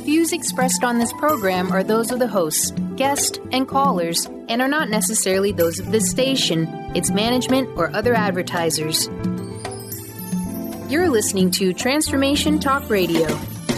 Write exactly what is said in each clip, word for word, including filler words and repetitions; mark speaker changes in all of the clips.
Speaker 1: views expressed on this program are those of the hosts, guests, and callers, and are not necessarily those of this station, its management, or other advertisers. You're listening to Transformation Talk Radio.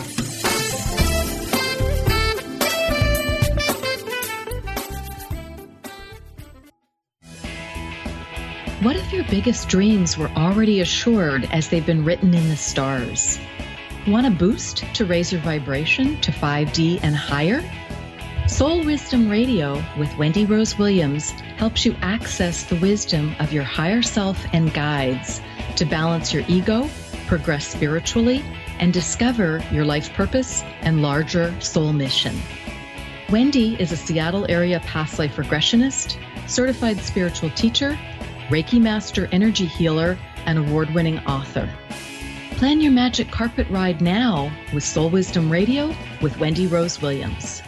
Speaker 2: What if your biggest dreams were already assured as they've been written in the stars? Want a boost to raise your vibration to five D and higher? Soul Wisdom Radio with Wendy Rose Williams helps you access the wisdom of your higher self and guides to balance your ego, progress spiritually, and discover your life purpose and larger soul mission. Wendy is a Seattle area past life regressionist, certified spiritual teacher, Reiki Master Energy Healer, and award-winning author. Plan your magic carpet ride now with Soul Wisdom Radio with Wendy Rose Williams.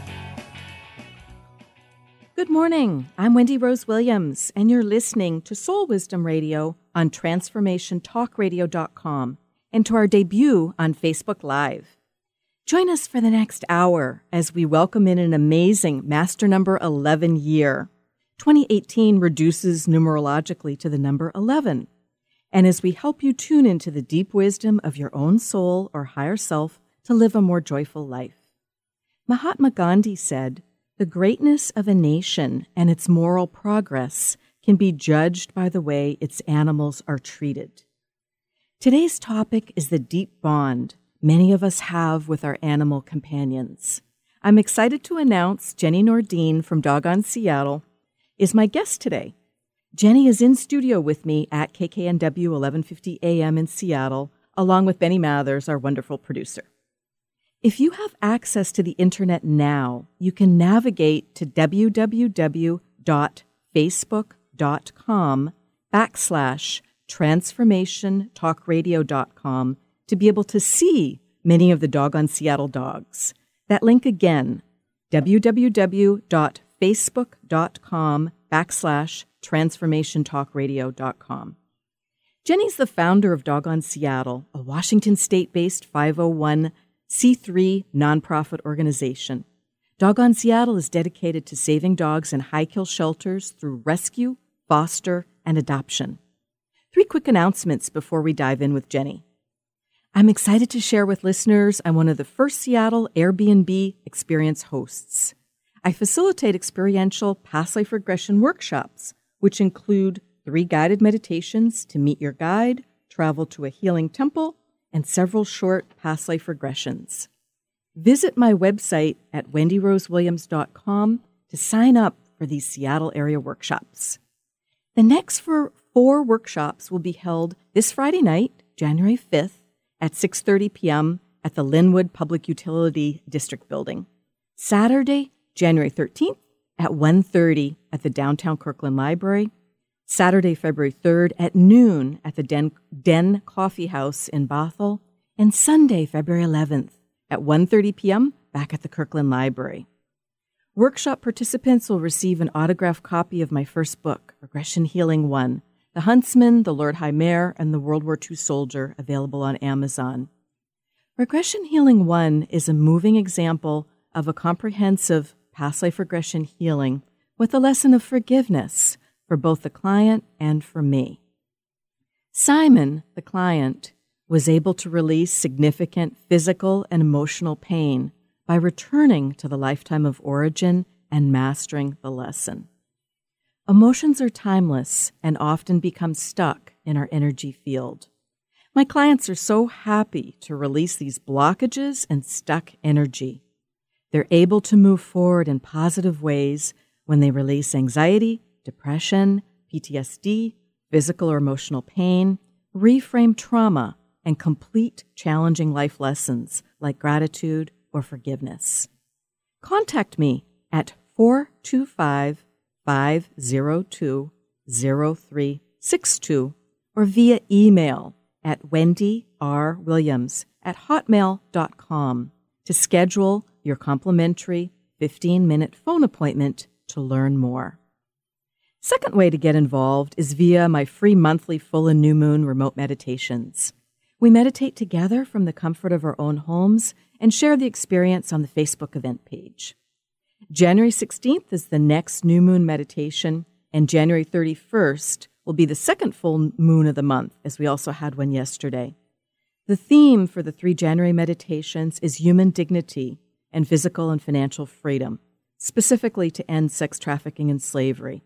Speaker 3: Good morning. I'm Wendy Rose Williams, and you're listening to Soul Wisdom Radio on transformation talk radio dot com and to our debut on Facebook Live. Join us for the next hour as we welcome in an amazing Master Number eleven year. twenty eighteen reduces numerologically to the number eleven. And as we help you tune into the deep wisdom of your own soul or higher self to live a more joyful life. Mahatma Gandhi said, "The greatness of a nation and its moral progress can be judged by the way its animals are treated." Today's topic is the deep bond many of us have with our animal companions. I'm excited to announce Jenny Nordine from Doggone Seattle is my guest today. Jenny is in studio with me at K K N W eleven fifty A M in Seattle, along with Benny Mathers, our wonderful producer. If you have access to the internet now, you can navigate to www.facebook.com backslash transformationtalkradio.com to be able to see many of the Doggone Seattle dogs. That link again, www.facebook.com facebook.com backslash transformationtalkradio.com. Jenny's the founder of Doggone Seattle, a Washington state-based five oh one c three nonprofit organization. Doggone Seattle is dedicated to saving dogs in high-kill shelters through rescue, foster, and adoption. Three quick announcements before we dive in with Jenny. I'm excited to share with listeners I'm one of the first Seattle Airbnb experience hosts. I facilitate experiential past life regression workshops, which include three guided meditations to meet your guide, travel to a healing temple, and several short past life regressions. Visit my website at wendy rose williams dot com to sign up for these Seattle area workshops. The next four, four workshops will be held this Friday night, January fifth, at six thirty p.m. at the Linwood Public Utility District Building. Saturday, January thirteenth at one thirty at the Downtown Kirkland Library, Saturday, February third at noon at the Den, Den Coffee House in Bothell, and Sunday, February eleventh at one thirty p.m. back at the Kirkland Library. Workshop participants will receive an autographed copy of my first book, Regression Healing one, The Huntsman, the Lord High Mayor, and the World War Two Soldier, available on Amazon. Regression Healing one is a moving example of a comprehensive past life regression healing with a lesson of forgiveness for both the client and for me. Simon, the client, was able to release significant physical and emotional pain by returning to the lifetime of origin and mastering the lesson. Emotions are timeless and often become stuck in our energy field. My clients are so happy to release these blockages and stuck energy. They're able to move forward in positive ways when they release anxiety, depression, P T S D, physical or emotional pain, reframe trauma, and complete challenging life lessons like gratitude or forgiveness. Contact me at four two five, five oh two, oh three six two or via email at wendy r williams at hotmail dot com to schedule your complimentary fifteen-minute phone appointment to learn more. Second way to get involved is via my free monthly full and new moon remote meditations. We meditate together from the comfort of our own homes and share the experience on the Facebook event page. January sixteenth is the next new moon meditation, and January thirty-first will be the second full moon of the month, as we also had one yesterday. The theme for the three January meditations is human dignity and physical and financial freedom, specifically to end sex trafficking and slavery.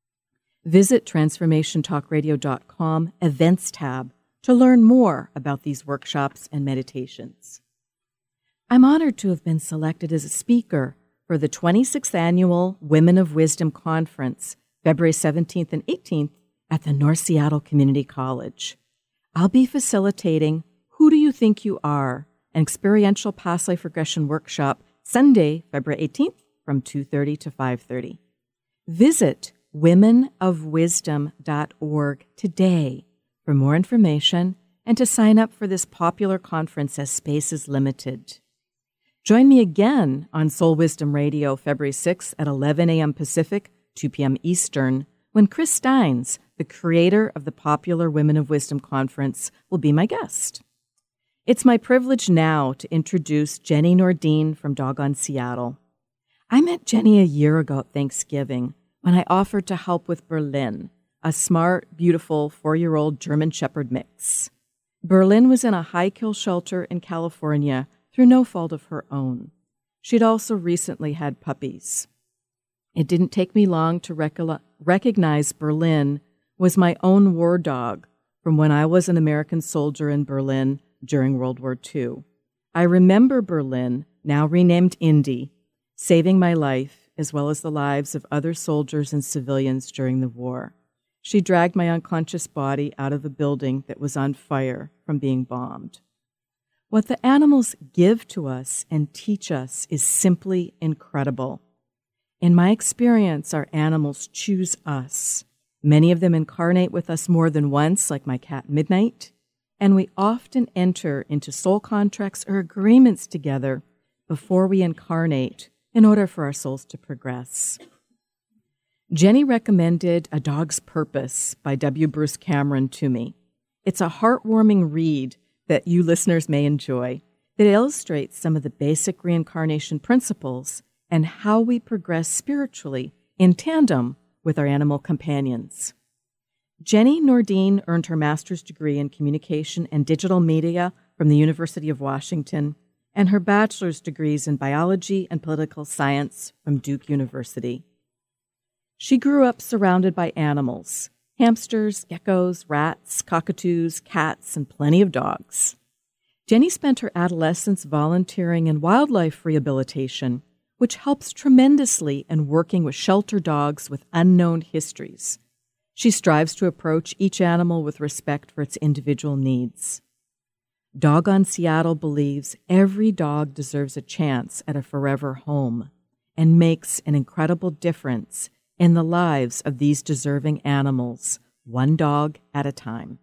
Speaker 3: Visit transformation talk radio dot com Events tab to learn more about these workshops and meditations. I'm honored to have been selected as a speaker for the twenty-sixth Annual Women of Wisdom Conference, February seventeenth and eighteenth at the North Seattle Community College. I'll be facilitating Who Do You Think You Are? An experiential past life regression workshop Sunday, February eighteenth from two thirty to five thirty. Visit women of wisdom dot org today for more information and to sign up for this popular conference as space is limited. Join me again on Soul Wisdom Radio February sixth at eleven a.m. Pacific, two p.m. Eastern, when Chris Steins, the creator of the popular Women of Wisdom Conference, will be my guest. It's my privilege now to introduce Jenny Nordin from Doggone Seattle. I met Jenny a year ago at Thanksgiving when I offered to help with Berlin, a smart, beautiful four-year-old German Shepherd mix. Berlin was in a high-kill shelter in California through no fault of her own. She'd also recently had puppies. It didn't take me long to rec- recognize Berlin was my own war dog from when I was an American soldier in Berlin during World War Two. I remember Berlin, now renamed Indy, saving my life as well as the lives of other soldiers and civilians during the war. She dragged my unconscious body out of a building that was on fire from being bombed. What the animals give to us and teach us is simply incredible. In my experience, our animals choose us. Many of them incarnate with us more than once, like my cat Midnight, and we often enter into soul contracts or agreements together before we incarnate in order for our souls to progress. Jenny recommended A Dog's Purpose by W. Bruce Cameron to me. It's a heartwarming read that you listeners may enjoy that illustrates some of the basic reincarnation principles and how we progress spiritually in tandem with our animal companions. Jenny Nordin earned her master's degree in communication and digital media from the University of Washington and her bachelor's degrees in biology and political science from Duke University. She grew up surrounded by animals, hamsters, geckos, rats, cockatoos, cats, and plenty of dogs. Jenny spent her adolescence volunteering in wildlife rehabilitation, which helps tremendously in working with shelter dogs with unknown histories. She strives to approach each animal with respect for its individual needs. Doggone Seattle believes every dog deserves a chance at a forever home and makes an incredible difference in the lives of these deserving animals, one dog at a time.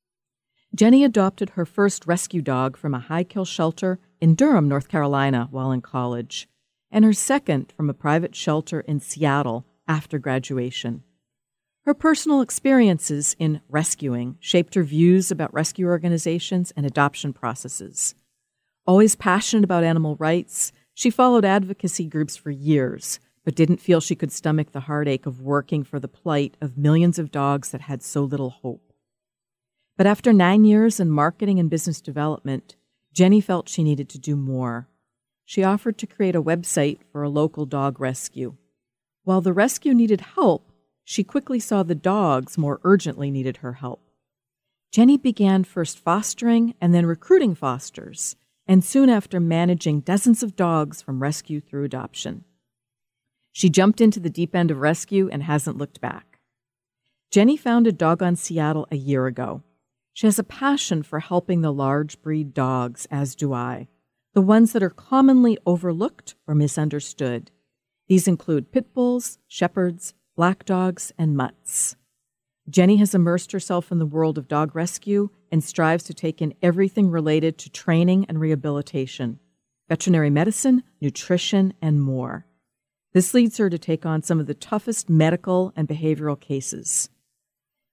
Speaker 3: Jenny adopted her first rescue dog from a high-kill shelter in Durham, North Carolina, while in college, and her second from a private shelter in Seattle after graduation. Her personal experiences in rescuing shaped her views about rescue organizations and adoption processes. Always passionate about animal rights, she followed advocacy groups for years, but didn't feel she could stomach the heartache of working for the plight of millions of dogs that had so little hope. But after nine years in marketing and business development, Jenny felt she needed to do more. She offered to create a website for a local dog rescue. While the rescue needed help, she quickly saw the dogs more urgently needed her help. Jenny began first fostering and then recruiting fosters, and soon after managing dozens of dogs from rescue through adoption. She jumped into the deep end of rescue and hasn't looked back. Jenny founded Doggone Seattle a year ago. She has a passion for helping the large breed dogs, as do I, the ones that are commonly overlooked or misunderstood. These include pit bulls, shepherds, black dogs, and mutts. Jenny has immersed herself in the world of dog rescue and strives to take in everything related to training and rehabilitation, veterinary medicine, nutrition, and more. This leads her to take on some of the toughest medical and behavioral cases.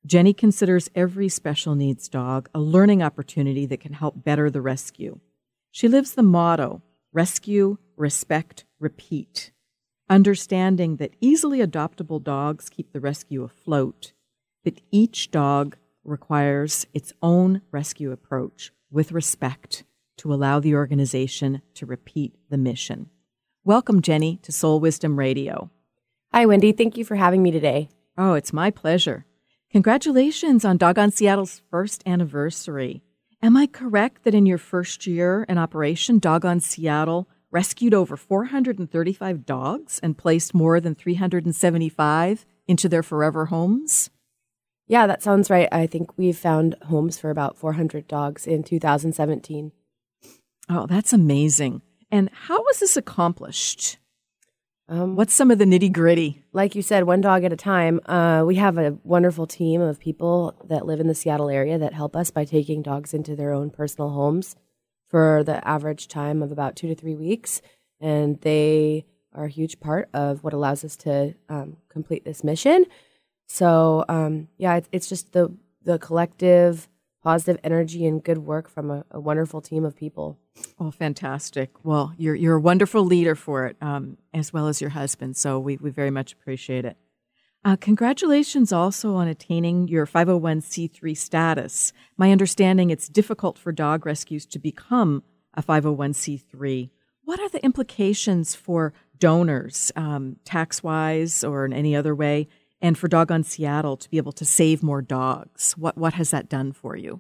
Speaker 3: Jenny considers every special needs dog a learning opportunity that can help better the rescue. She lives the motto, rescue, respect, repeat, understanding that easily adoptable dogs keep the rescue afloat, but each dog requires its own rescue approach with respect to allow the organization to repeat the mission. Welcome, Jenny, to Soul Wisdom Radio.
Speaker 4: Hi, Wendy. Thank you for having me today.
Speaker 3: Oh, it's my pleasure. Congratulations on Doggone Seattle's first anniversary. Am I correct that in your first year in operation, Doggone Seattle rescued over four hundred thirty-five dogs and placed more than three hundred seventy-five into their forever homes?
Speaker 4: Yeah, that sounds right. I think we've found homes for about four hundred dogs in two thousand seventeen.
Speaker 3: Oh, that's amazing. And how was this accomplished?
Speaker 4: Um,
Speaker 3: What's some of the nitty-gritty?
Speaker 4: Like you said, one dog at a time. Uh, we have a wonderful team of people that live in the Seattle area that help us by taking dogs into their own personal homes for the average time of about two to three weeks. And they are a huge part of what allows us to um, complete this mission. So, um, yeah, it's, it's just the, the collective positive energy and good work from a, a wonderful team of people.
Speaker 3: Oh, fantastic. Well, you're you're a wonderful leader for it, um, as well as your husband, so we, we very much appreciate it. Uh, congratulations also on attaining your five oh one c three status. My understanding it's difficult for dog rescues to become a five oh one c three. What are the implications for donors, um, tax-wise or in any other way, and for Doggone Seattle to be able to save more dogs? What what has that done for you?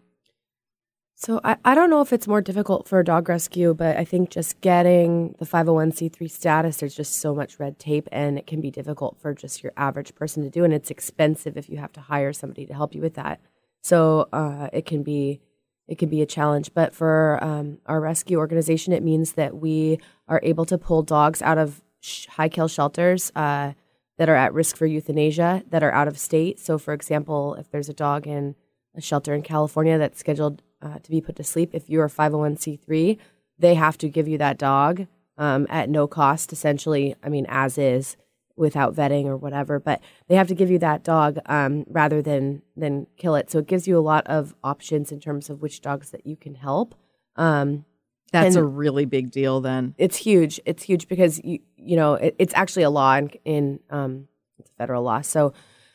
Speaker 4: So I, I don't know if it's more difficult for a dog rescue, but I think just getting the five oh one c three status, there's just so much red tape, and it can be difficult for just your average person to do, and it's expensive if you have to hire somebody to help you with that. So uh, it can be it can be a challenge. But for um, our rescue organization, it means that we are able to pull dogs out of sh- high-kill shelters uh, that are at risk for euthanasia, that are out of state. So, for example, if there's a dog in a shelter in California that's scheduled uh, to be put to sleep, if you're a five oh one c three, they have to give you that dog um, at no cost, essentially, I mean, as is, without vetting or whatever. But they have to give you that dog um, rather than, than kill it. So it gives you a lot of options in terms of which dogs that you can help. Um,
Speaker 3: That's a really big deal then.
Speaker 4: It's huge. It's huge because, you you know, it, it's actually a law in, in um, it's a federal law. So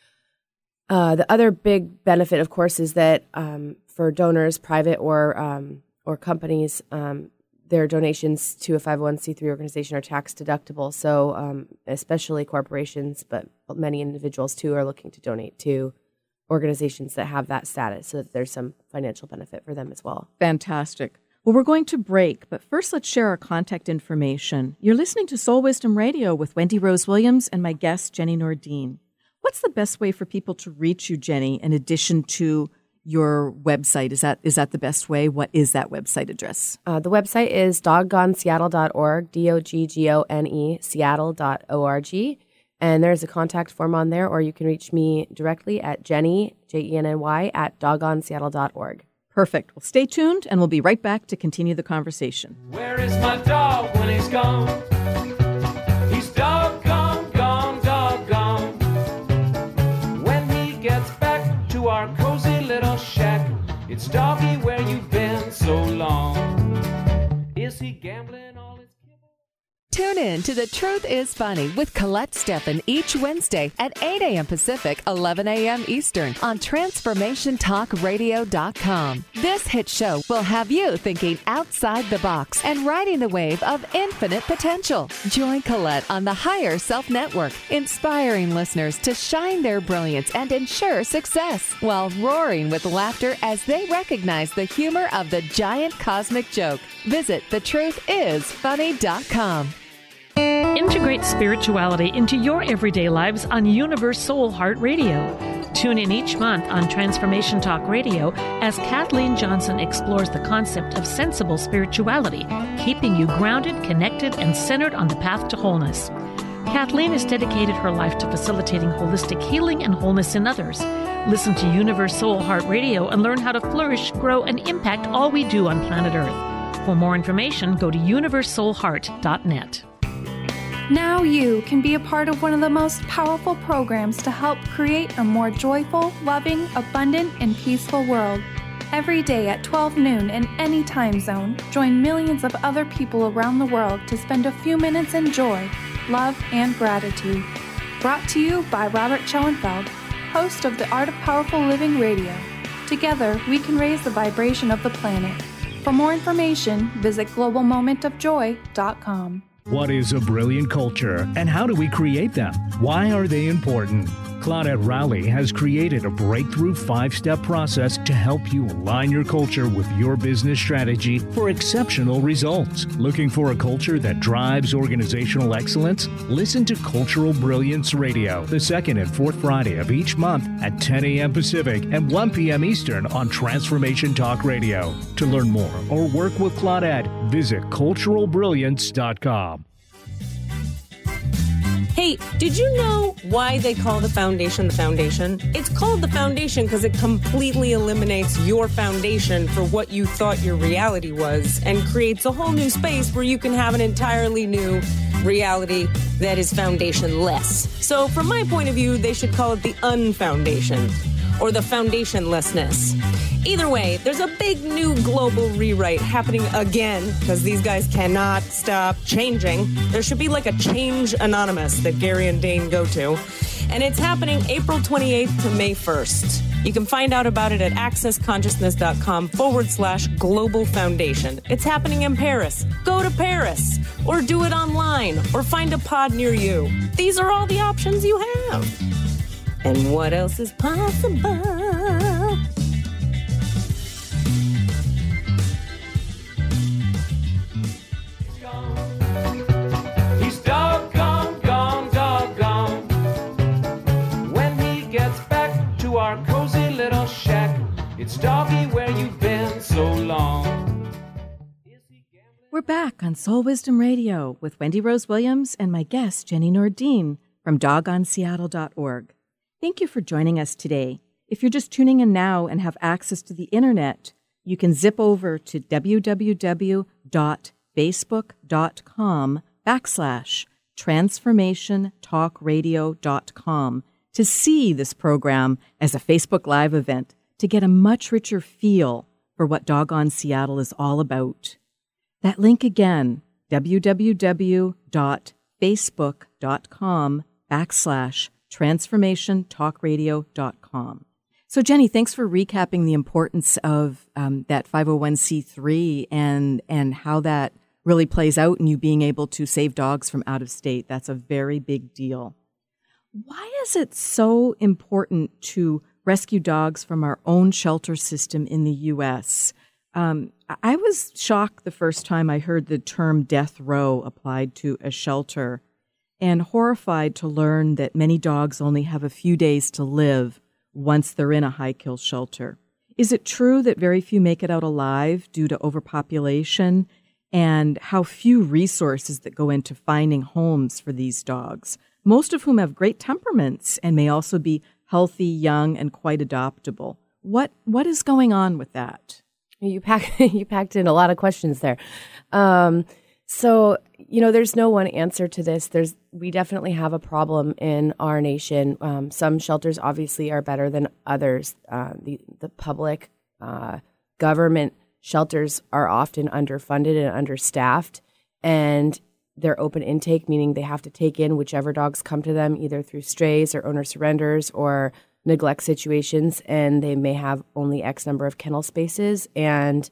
Speaker 4: uh, the other big benefit, of course, is that um, for donors, private or um, or companies, um, their donations to a five oh one c three organization are tax deductible. So um, especially corporations, but many individuals too are looking to donate to organizations that have that status so that there's some financial benefit for them as well.
Speaker 3: Fantastic. Well, we're going to break, but first let's share our contact information. You're listening to Soul Wisdom Radio with Wendy Rose Williams and my guest, Jenny Nordin. What's the best way for people to reach you, Jenny, in addition to your website? Is that is that the best way? What is that website address?
Speaker 4: Uh, the website is doggone seattle dot org, D O G G O N E, seattle dot org. And there's a contact form on there, or you can reach me directly at Jenny, J E N N Y, at doggone seattle dot org.
Speaker 3: Perfect. Well, stay tuned, and we'll be right back to continue the conversation.
Speaker 5: Where is my dog when he's gone? He's doggone, gone, doggone. When he gets back to our cozy little shack, it's doggy, where you been so long? Is he gambling all his kibble?
Speaker 6: Tune in to The Truth is Funny with Colette Steffen each Wednesday at eight a.m. Pacific, eleven a.m. Eastern on transformation talk radio dot com. This hit show will have you thinking outside the box and riding the wave of infinite potential. Join Colette on the Higher Self Network, inspiring listeners to shine their brilliance and ensure success while roaring with laughter as they recognize the humor of the giant cosmic joke. Visit the truth is funny dot com.
Speaker 7: Integrate spirituality into your everyday lives on Universe Soul Heart Radio. Tune in each month on Transformation Talk Radio as Kathleen Johnson explores the concept of sensible spirituality, keeping you grounded, connected, and centered on the path to wholeness. Kathleen has dedicated her life to facilitating holistic healing and wholeness in others. Listen to Universe Soul Heart Radio and learn how to flourish, grow, and impact all we do on planet Earth. For more information, go to universe soul heart dot net.
Speaker 8: Now you can be a part of one of the most powerful programs to help create a more joyful, loving, abundant, and peaceful world. Every day at twelve noon in any time zone, join millions of other people around the world to spend a few minutes in joy, love, and gratitude. Brought to you by Robert Schoenfeld, host of the Art of Powerful Living Radio. Together, we can raise the vibration of the planet. For more information, visit global moment of joy dot com.
Speaker 9: What is a brilliant culture, and how do we create them? Why are they important? Claudette Rowley has created a breakthrough five-step process to help you align your culture with your business strategy for exceptional results. Looking for a culture that drives organizational excellence? Listen to Cultural Brilliance Radio, the second and fourth Friday of each month at ten a.m. Pacific and one p.m. Eastern on Transformation Talk Radio. To learn more or work with Claudette, visit cultural brilliance dot com.
Speaker 10: Hey, did you know why they call the foundation the foundation? It's called the foundation because it completely eliminates your foundation for what you thought your reality was and creates a whole new space where you can have an entirely new reality that is foundationless. So from my point of view, they should call it the unfoundation or the foundationlessness. Either way, there's a big new global rewrite happening again because these guys cannot stop changing. There should be like a Change Anonymous that Gary and Dane go to. And it's happening April twenty-eighth to May first. You can find out about it at accessconsciousness.com forward slash global foundation. It's happening in Paris. Go to Paris or do it online or find a pod near you. These are all the options you have. And what else is possible?
Speaker 5: He's doggone, gone, doggone. When he gets back to our cozy little shack, it's doggy where you've been so long.
Speaker 3: We're back on Soul Wisdom Radio with Wendy Rose Williams and my guest, Jenny Nordin from dog on seattle dot org. Thank you for joining us today. If you're just tuning in now and have access to the internet, you can zip over to www.facebook.com backslash transformationtalkradio.com to see this program as a Facebook Live event to get a much richer feel for what Doggone Seattle is all about. That link again, www.facebook.com backslash transformation talk radio dot com. So, Jenny, thanks for recapping the importance of um, that five oh one c three and and how that really plays out in you being able to save dogs from out of state. That's a very big deal. Why is it so important to rescue dogs from our own shelter system in the U S? Um, I was shocked the first time I heard the term death row applied to a shelter, and horrified to learn that many dogs only have a few days to live once they're in a high-kill shelter. Is it true that very few make it out alive due to overpopulation, and how few resources that go into finding homes for these dogs, most of whom have great temperaments and may also be healthy, young, and quite adoptable? What What is going on with that?
Speaker 4: You pack, you packed in a lot of questions there. Um, so, you know, there's no one answer to this. There's we definitely have a problem in our nation. Um, some shelters obviously are better than others. Uh, the the public uh, government shelters are often underfunded and understaffed, and they're open intake, meaning they have to take in whichever dogs come to them, either through strays or owner surrenders or neglect situations, and they may have only X number of kennel spaces, and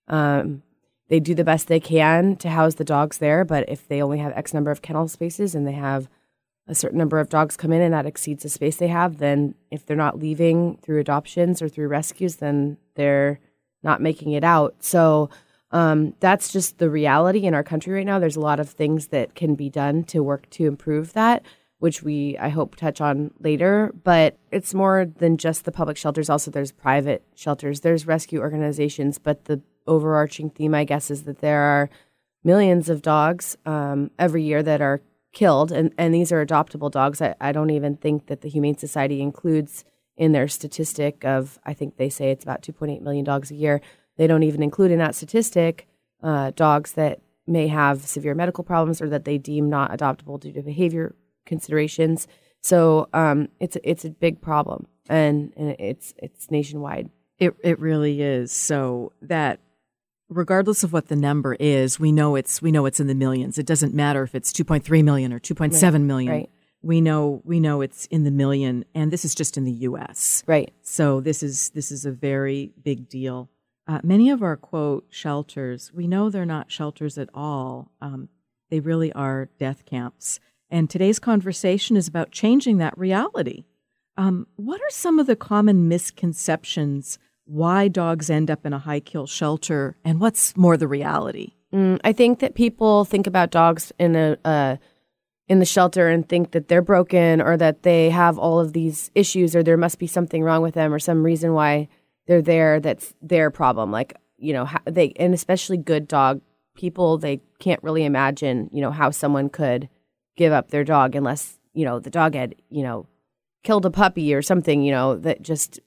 Speaker 4: um, they do the best they can to house the dogs there. But if they only have X number of kennel spaces and they have a certain number of dogs come in and that exceeds the space they have, then if they're not leaving through adoptions or through rescues, then they're not making it out. So um, that's just the reality in our country right now. There's a lot of things that can be done to work to improve that, which we, I hope, touch on later. But it's more than just the public shelters. Also, there's private shelters. There's rescue organizations. But the overarching theme, I guess, is that there are millions of dogs um, every year that are killed. And, and these are adoptable dogs. I, I don't even think that the Humane Society includes in their statistic of, I think they say it's about two point eight million dogs a year. They don't even include in that statistic uh, dogs that may have severe medical problems or that they deem not adoptable due to behavior considerations. So um, it's it's a big problem, and, and it's it's nationwide.
Speaker 3: It it really is. So that regardless of what the number is, we know it's we know it's in the millions. It doesn't matter if it's two point three million or two point seven
Speaker 4: right.
Speaker 3: million.
Speaker 4: Right.
Speaker 3: We know we know it's in the million, and this is just in the U S.
Speaker 4: Right.
Speaker 3: So this is this is a very big deal. Uh, many of our quote shelters, we know they're not shelters at all. Um, they really are death camps. And today's conversation is about changing that reality. Um, what are some of the common misconceptions why dogs end up in a high kill shelter, and what's more the reality?
Speaker 4: Mm, I think that people think about dogs in a uh, in the shelter and think that they're broken or that they have all of these issues or there must be something wrong with them or some reason why they're there that's their problem. Like, you know, how they and especially good dog people, they can't really imagine, you know, how someone could give up their dog unless, you know, the dog had, you know, killed a puppy or something, you know, that just,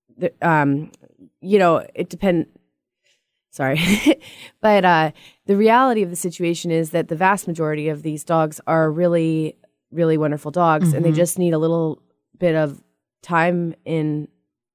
Speaker 4: um, you know, it depends. Sorry. But uh, the reality of the situation is that the vast majority of these dogs are really, really wonderful dogs, mm-hmm. and they just need a little bit of time in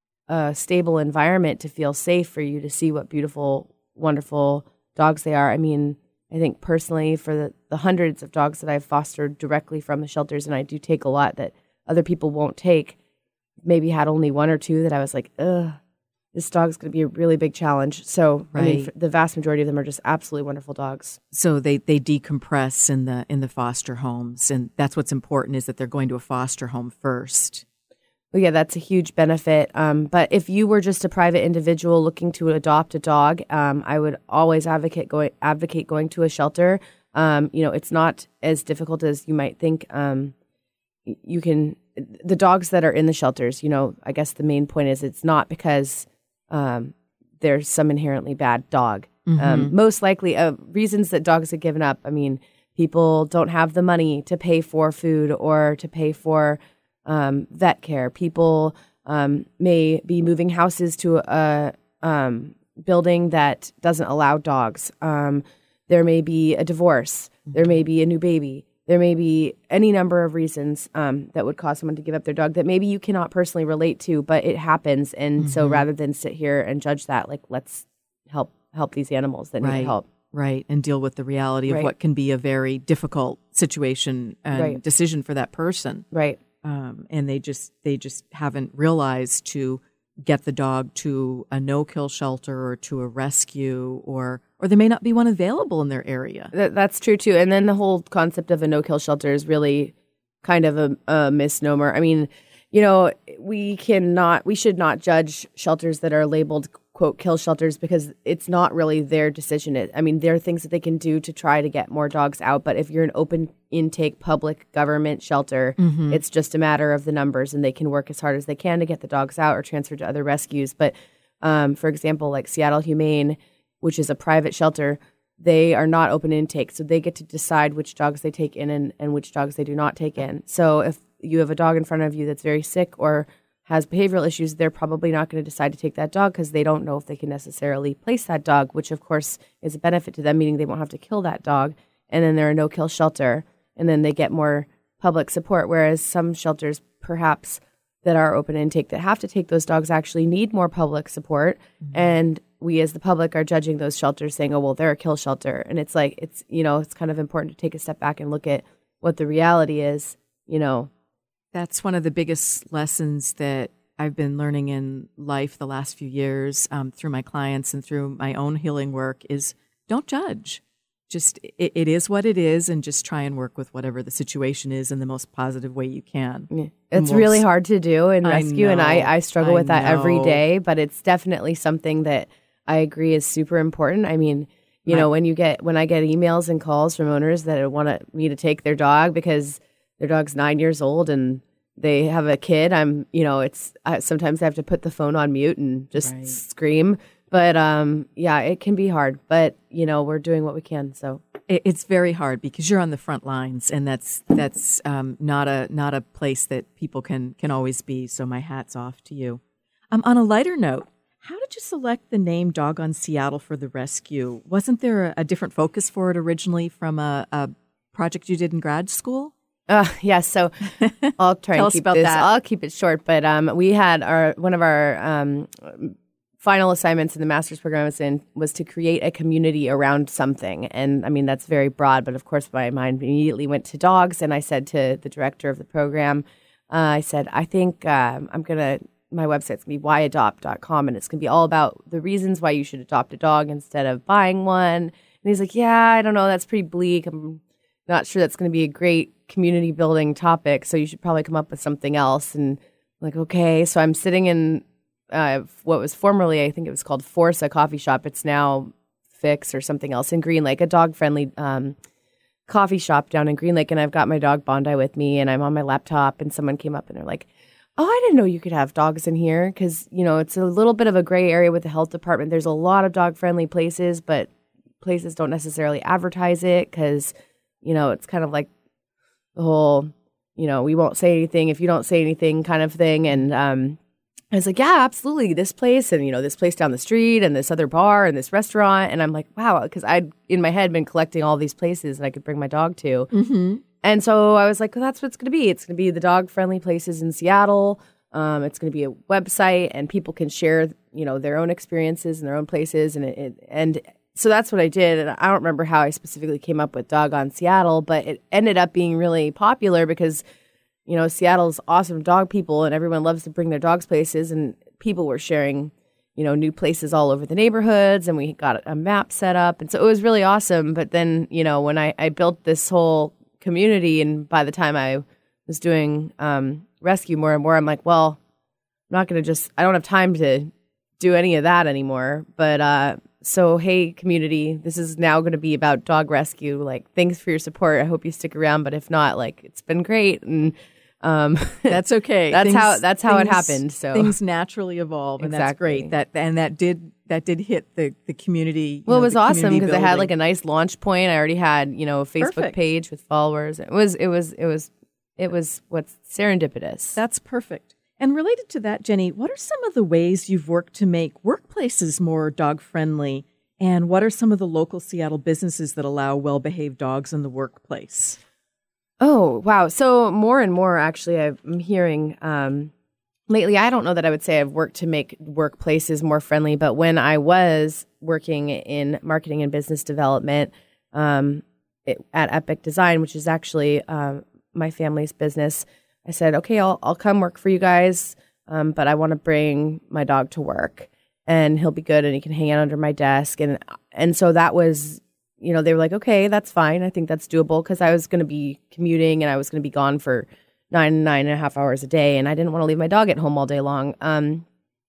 Speaker 4: a stable environment to feel safe for you to see what beautiful, wonderful dogs they are. I mean, I think personally for the, the hundreds of dogs that I've fostered directly from the shelters, and I do take a lot that other people won't take, maybe had only one or two that I was like, ugh, this dog's going to be a really big challenge. So
Speaker 3: right.
Speaker 4: I mean, the vast majority of them are just absolutely wonderful dogs.
Speaker 3: So they, they decompress in the in the foster homes, and that's what's important is that they're going to a foster home first.
Speaker 4: Well, yeah, that's a huge benefit. Um, but if you were just a private individual looking to adopt a dog, um, I would always advocate going advocate going to a shelter. Um, you know, it's not as difficult as you might think. Um, you can the dogs that are in the shelters. You know, I guess the main point is it's not because um, there's some inherently bad dog. Mm-hmm. Um, most likely, uh, reasons that dogs have given up. I mean, people don't have the money to pay for food or to pay for Um, vet care. People um, may be moving houses to a um, building that doesn't allow dogs. Um, there may be a divorce. There may be a new baby. There may be any number of reasons um, that would cause someone to give up their dog that maybe you cannot personally relate to, but it happens. And mm-hmm. so rather than sit here and judge that, like, let's help help these animals that
Speaker 3: right.
Speaker 4: need help.
Speaker 3: Right, and deal with the reality of
Speaker 4: right.
Speaker 3: what can be a very difficult situation and
Speaker 4: right.
Speaker 3: decision for that person.
Speaker 4: Right.
Speaker 3: Um, and they just they just haven't realized to get the dog to a no-kill shelter or to a rescue, or or there may not be one available in their area.
Speaker 4: That, that's true too. And then the whole concept of a no-kill shelter is really kind of a, a misnomer. I mean, you know, we cannot, we should not judge shelters that are labeled quote kill shelters because it's not really their decision. It, I mean, there are things that they can do to try to get more dogs out. But if you're an open intake public government shelter, mm-hmm. it's just a matter of the numbers, and they can work as hard as they can to get the dogs out or transferred to other rescues. But um, for example, like Seattle Humane, which is a private shelter, they are not open intake. So they get to decide which dogs they take in and, and which dogs they do not take in. So if you have a dog in front of you that's very sick or has behavioral issues, they're probably not going to decide to take that dog because they don't know if they can necessarily place that dog, which of course is a benefit to them, meaning they won't have to kill that dog. And then they're a no-kill shelter, and then they get more public support, whereas some shelters perhaps that are open intake that have to take those dogs actually need more public support. Mm-hmm. And we as the public are judging those shelters saying, oh, well, they're a kill shelter. And it's like, it's, you know, it's kind of important to take a step back and look at what the reality is, you know.
Speaker 3: That's one of the biggest lessons that I've been learning in life the last few years um, through my clients and through my own healing work is don't judge. Just it, it is what it is, and just try and work with whatever the situation is in the most positive way you can.
Speaker 4: Yeah. It's most, really hard to do in rescue, I know, and I, I struggle
Speaker 3: I
Speaker 4: with that
Speaker 3: know.
Speaker 4: every day, but it's definitely something that I agree is super important. I mean, you right. know, when you get when I get emails and calls from owners that want me to take their dog because their dog's nine years old and they have a kid, I'm, you know, it's I, sometimes I have to put the phone on mute and just right. scream. But um, yeah, it can be hard. But you know, we're doing what we can. So
Speaker 3: it, it's very hard because you're on the front lines, and that's that's um, not a not a place that people can can always be. So my hat's off to you. Um, on a lighter note, How did you select the name Doggone Seattle for the rescue? Wasn't there a, a different focus for it originally from a, a project you did in grad school?
Speaker 4: Uh, yes. Yeah, so I'll try
Speaker 3: Tell
Speaker 4: and
Speaker 3: us
Speaker 4: keep
Speaker 3: about
Speaker 4: this.
Speaker 3: that.
Speaker 4: I'll keep it short. But um, we had our one of our um, final assignments in the master's program was in was to create a community around something. And I mean that's very broad. But of course, my mind immediately went to dogs. And I said to the director of the program, uh, I said, I think um, I'm gonna. My website's gonna be why adopt dot com, and it's gonna be all about the reasons why you should adopt a dog instead of buying one. And he's like, yeah, I don't know, that's pretty bleak. I'm not sure that's going to be a great community building topic, so you should probably come up with something else. And I'm like, okay. So I'm sitting in uh, what was formerly, I think it was called Force, a coffee shop. It's now Fix or something else in Green Lake, a dog-friendly um, coffee shop down in Green Lake. And I've got my dog Bondi with me, and I'm on my laptop, and someone came up and they're like, oh, I didn't know you could have dogs in here, because, you know, it's a little bit of a gray area with the health department. There's a lot of dog-friendly places, but places don't necessarily advertise it because, you know, it's kind of like the whole, you know, we won't say anything if you don't say anything kind of thing. And um, I was like, yeah, absolutely, this place and, you know, this place down the street and this other bar and this restaurant. And I'm like, wow, because I'd in my head been collecting all these places that I could bring my dog to.
Speaker 3: Mm-hmm.
Speaker 4: And so I was like, well, that's what it's going to be. It's going to be the dog-friendly places in Seattle. Um, it's going to be a website, and people can share, you know, their own experiences in their own places. And it, it, and so that's what I did. And I don't remember how I specifically came up with Doggone Seattle, but it ended up being really popular because, you know, Seattle's awesome dog people, and everyone loves to bring their dogs places. And people were sharing, you know, new places all over the neighborhoods, and we got a map set up. And so it was really awesome. But then, you know, when I, I built this whole community, and by the time I was doing um, rescue more and more, I'm like, well, I'm not going to just, I don't have time to do any of that anymore. But uh, so, hey, community, this is now going to be about dog rescue. Like, thanks for your support. I hope you stick around. But if not, like, it's been great. And um,
Speaker 3: that's okay.
Speaker 4: that's
Speaker 3: things,
Speaker 4: how that's how
Speaker 3: things,
Speaker 4: it happened. So
Speaker 3: things naturally evolve, and
Speaker 4: exactly.
Speaker 3: that's great. That and that did that did hit the the community.
Speaker 4: Well,
Speaker 3: know,
Speaker 4: it was awesome because I had
Speaker 3: building.
Speaker 4: like a nice launch point. I already had, you know, a Facebook
Speaker 3: Perfect.
Speaker 4: page with followers. It was it was it was it was what's serendipitous.
Speaker 3: That's perfect. And related to that, Jenny, what are some of the ways you've worked to make workplaces more dog friendly? And what are some of the local Seattle businesses that allow well-behaved dogs in the workplace?
Speaker 4: Oh, wow. So more and more, actually, I'm hearing um, lately, I don't know that I would say I've worked to make workplaces more friendly, but when I was working in marketing and business development um, it, at Epic Design, which is actually um, my family's business, I said, okay, I'll, I'll come work for you guys, um, but I want to bring my dog to work, and he'll be good, and he can hang out under my desk. And and so that was, you know, they were like, okay, that's fine. I think that's doable, because I was going to be commuting, and I was going to be gone for nine, nine and a half hours a day, and I didn't want to leave my dog at home all day long. Um,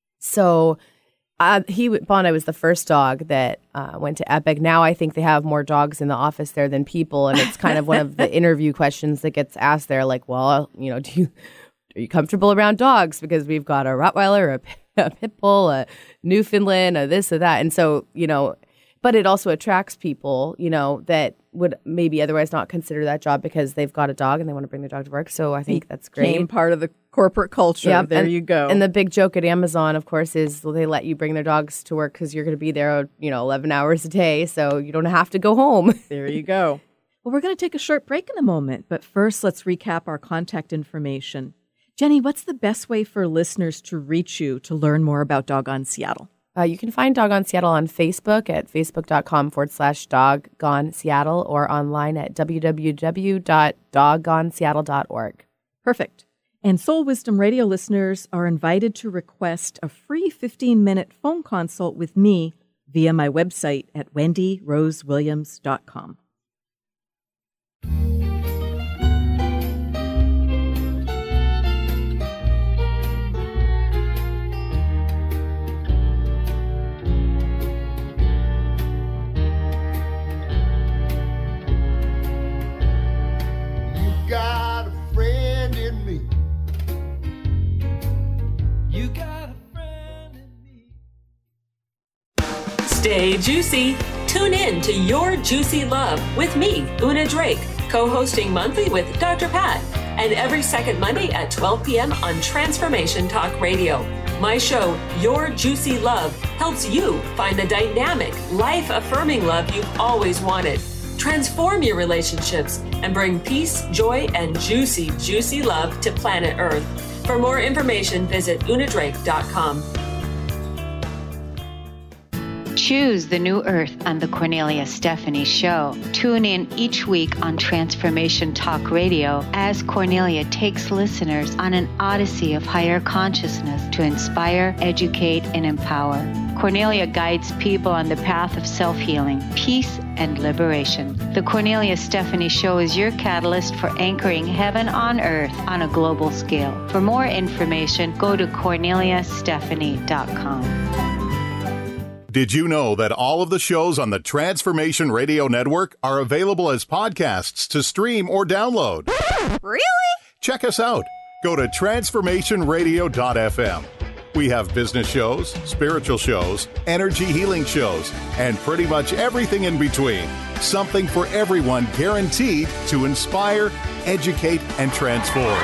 Speaker 4: so uh, he, Bondi was the first dog that uh, went to Epic. Now I think they have more dogs in the office there than people, and it's kind of one of the interview questions that gets asked there, like, well, you know, do you are you comfortable around dogs? Because we've got a Rottweiler, a, a Pit Bull, a Newfoundland, a this or that, and so, you know. But it also attracts people, you know, that would maybe otherwise not consider that job because they've got a dog and they want to bring their dog to work. So I think that's great.
Speaker 3: Became part of the corporate culture.
Speaker 4: Yep.
Speaker 3: There
Speaker 4: and,
Speaker 3: you go.
Speaker 4: And the big joke at Amazon, of course, is well, they let you bring their dogs to work because you're going to be there, you know, eleven hours a day. So you don't have to go home.
Speaker 3: There you go. Well, we're going to take a short break in a moment. But first, let's recap our contact information. Jenny, what's the best way for listeners to reach you to learn more about Doggone Seattle?
Speaker 4: Uh, you can find Doggone Seattle on Facebook at facebook.com forward slash Doggone Seattle or online at w w w dot doggone seattle dot org.
Speaker 3: Perfect. And Soul Wisdom Radio listeners are invited to request a free fifteen-minute phone consult with me via my website at wendy rose williams dot com.
Speaker 11: Got a friend in me. You got a friend in me.
Speaker 12: Stay juicy. Tune in to Your Juicy Love with me, Una Drake, co-hosting monthly with Doctor Pat, and every second Monday at twelve p.m. on Transformation Talk Radio. My show, Your Juicy Love, helps you find the dynamic, life-affirming love you've always wanted. Transform your relationships and bring peace, joy, and juicy, juicy love to planet Earth. For more information, visit una drake dot com.
Speaker 13: Choose the new earth on the Cornelia Stephanie Show. Tune in each week on Transformation Talk Radio as Cornelia takes listeners on an odyssey of higher consciousness to inspire, educate, and empower. Cornelia guides people on the path of self-healing, peace, and liberation. The Cornelia Stephanie Show is your catalyst for anchoring heaven on earth on a global scale. For more information, go to cornelia stephanie dot com.
Speaker 14: Did you know that all of the shows on the Transformation Radio Network are available as podcasts to stream or download?
Speaker 15: Really?
Speaker 14: Check us out. Go to transformation radio dot f m. We have business shows, spiritual shows, energy healing shows, and pretty much everything in between. Something for everyone, guaranteed to inspire, educate, and transform.